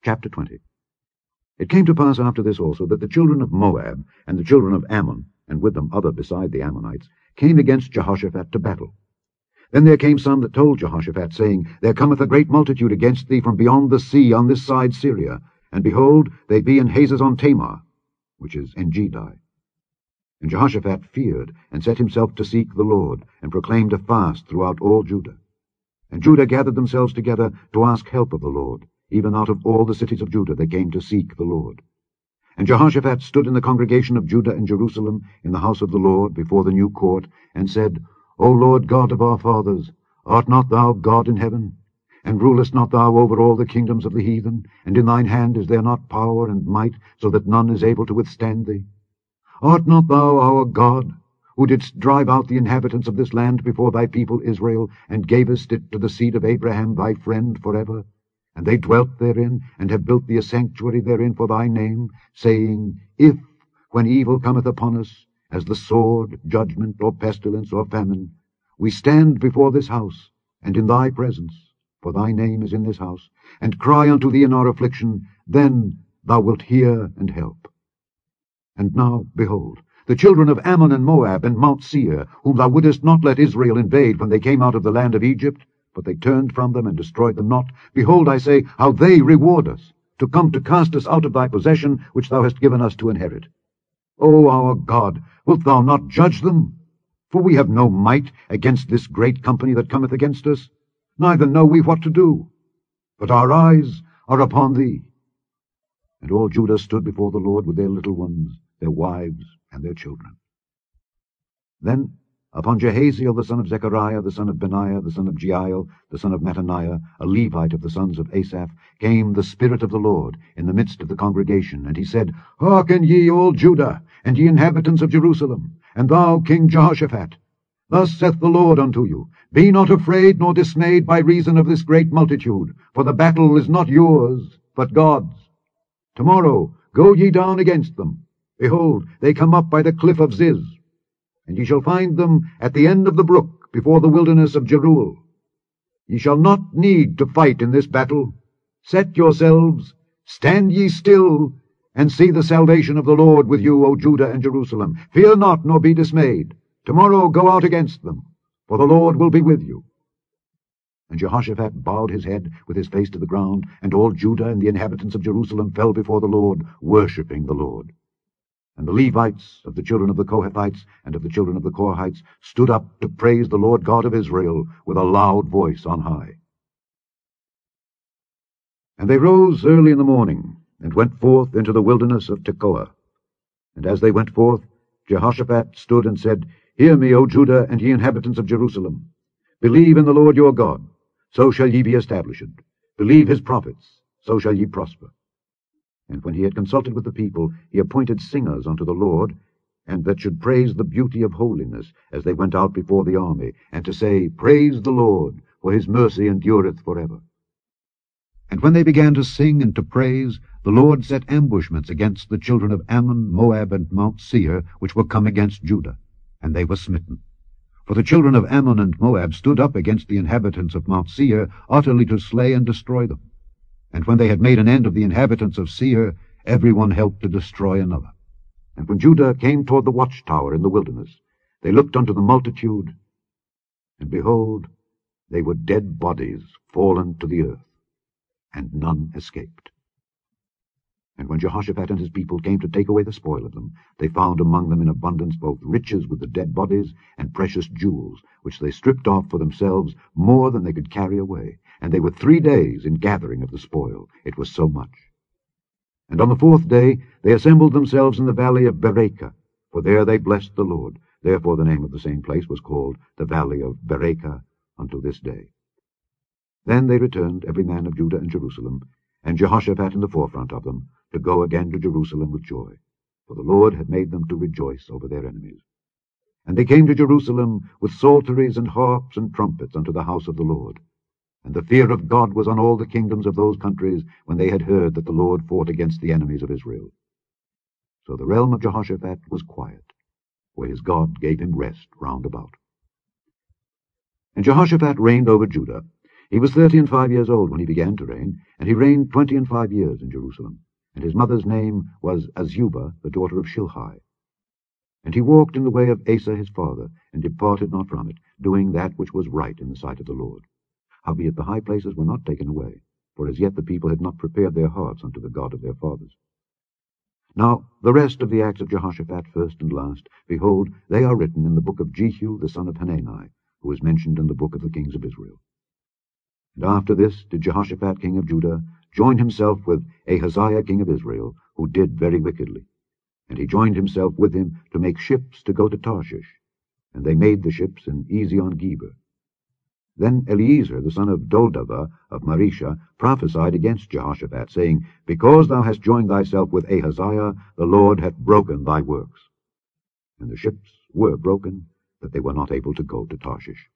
Chapter 20. It came to pass after this also that the children of Moab and the children of Ammon, and with them other beside the Ammonites, came against Jehoshaphat to battle. Then there came some that told Jehoshaphat, saying, There cometh a great multitude against thee from beyond the sea on this side Syria, and behold, they be in Hazazon Tamar, which is Engedi. And Jehoshaphat feared, and set himself to seek the Lord, and proclaimed a fast throughout all Judah. And Judah gathered themselves together to ask help of the Lord. Even out of all the cities of Judah they came to seek the Lord. And Jehoshaphat stood in the congregation of Judah and Jerusalem in the house of the Lord before the new court, and said, O Lord God of our fathers, art not thou God in heaven? And rulest not thou over all the kingdoms of the heathen? And in thine hand is there not power and might, so that none is able to withstand thee? Art not thou our God, who didst drive out the inhabitants of this land before thy people Israel, and gavest it to the seed of Abraham thy friend forever? And they dwelt therein, and have built thee a sanctuary therein for thy name, saying, If, when evil cometh upon us, as the sword, judgment, or pestilence, or famine, we stand before this house, and in thy presence, for thy name is in this house, and cry unto thee in our affliction, then thou wilt hear and help. And now, behold, the children of Ammon and Moab and Mount Seir, whom thou wouldest not let Israel invade when they came out of the land of Egypt, but they turned from them and destroyed them not. Behold, I say, how they reward us, to come to cast us out of thy possession, which thou hast given us to inherit. O our God, wilt thou not judge them? For we have no might against this great company that cometh against us, neither know we what to do. But our eyes are upon thee. And all Judah stood before the Lord with their little ones, their wives, and their children. Then upon Jehaziel the son of Zechariah, the son of Benaiah, the son of Jeiel, the son of Mattaniah, a Levite of the sons of Asaph, came the Spirit of the Lord in the midst of the congregation, and he said, Hearken ye all Judah, and ye inhabitants of Jerusalem, and thou King Jehoshaphat. Thus saith the Lord unto you, Be not afraid nor dismayed by reason of this great multitude, for the battle is not yours, but God's. Tomorrow go ye down against them. Behold, they come up by the cliff of Ziz. And ye shall find them at the end of the brook, before the wilderness of Jeruel. Ye shall not need to fight in this battle. Set yourselves, stand ye still, and see the salvation of the Lord with you, O Judah and Jerusalem. Fear not, nor be dismayed. Tomorrow go out against them, for the Lord will be with you. And Jehoshaphat bowed his head with his face to the ground, and all Judah and the inhabitants of Jerusalem fell before the Lord, worshipping the Lord. And the Levites of the children of the Kohathites and of the children of the Korhites stood up to praise the Lord God of Israel with a loud voice on high. And they rose early in the morning, and went forth into the wilderness of Tekoa. And as they went forth, Jehoshaphat stood and said, Hear me, O Judah, and ye inhabitants of Jerusalem. Believe in the Lord your God, so shall ye be established. Believe his prophets, so shall ye prosper. And when he had consulted with the people, he appointed singers unto the Lord, and that should praise the beauty of holiness, as they went out before the army, and to say, Praise the Lord, for his mercy endureth forever. And when they began to sing and to praise, the Lord set ambushments against the children of Ammon, Moab, and Mount Seir, which were come against Judah, and they were smitten. For the children of Ammon and Moab stood up against the inhabitants of Mount Seir, utterly to slay and destroy them. And when they had made an end of the inhabitants of Seir, every one helped to destroy another. And when Judah came toward the watchtower in the wilderness, they looked unto the multitude, and behold, they were dead bodies fallen to the earth, and none escaped. And when Jehoshaphat and his people came to take away the spoil of them, they found among them in abundance both riches with the dead bodies and precious jewels, which they stripped off for themselves more than they could carry away. And they were 3 days in gathering of the spoil, it was so much. And on the 4th day they assembled themselves in the valley of Berachah, for there they blessed the Lord. Therefore the name of the same place was called the valley of Berachah unto this day. Then they returned, every man of Judah and Jerusalem, and Jehoshaphat in the forefront of them, to go again to Jerusalem with joy, for the Lord had made them to rejoice over their enemies. And they came to Jerusalem with psalteries and harps and trumpets unto the house of the Lord. And the fear of God was on all the kingdoms of those countries when they had heard that the Lord fought against the enemies of Israel. So the realm of Jehoshaphat was quiet, for his God gave him rest round about. And Jehoshaphat reigned over Judah. He was 35 when he began to reign, and he reigned 25 in Jerusalem. And his mother's name was Azubah, the daughter of Shilhi. And he walked in the way of Asa his father, and departed not from it, doing that which was right in the sight of the Lord. Howbeit the high places were not taken away, for as yet the people had not prepared their hearts unto the God of their fathers. Now the rest of the acts of Jehoshaphat, first and last, behold, they are written in the book of Jehu the son of Hanani, who is mentioned in the book of the kings of Israel. And after this did Jehoshaphat king of Judah join himself with Ahaziah king of Israel, who did very wickedly. And he joined himself with him to make ships to go to Tarshish, and they made the ships in Ezion-Geber. Then Eliezer the son of Dodavah of Marisha prophesied against Jehoshaphat, saying, Because thou hast joined thyself with Ahaziah, the Lord hath broken thy works. And the ships were broken, that they were not able to go to Tarshish.